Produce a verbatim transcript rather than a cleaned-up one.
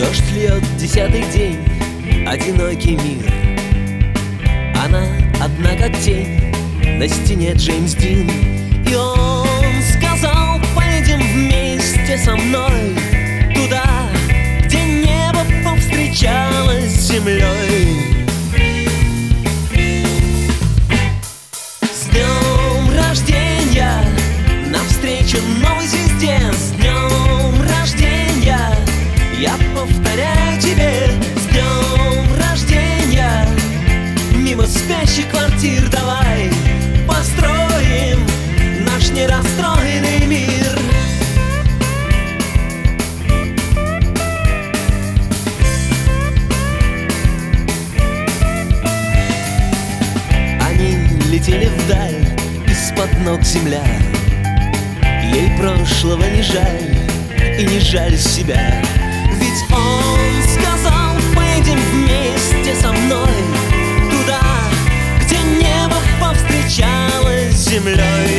Дождь льет десятый день, одинокий мир. Она одна как тень, на стене Джеймс Дин. И он сказал: поедем вместе со мной туда, где небо повстречалось с землей. С днем рождения, навстречу новой звезде. С днем рождения, я повторяю тебе. С днем рождения, мимо спящих квартир давай построим наш нерастроенный мир. Они летели вдаль, из-под ног земля. Ей прошлого не жаль, и не жаль себя. Ведь он сказал: поедем вместе со мной туда, где небо повстречалось с землей.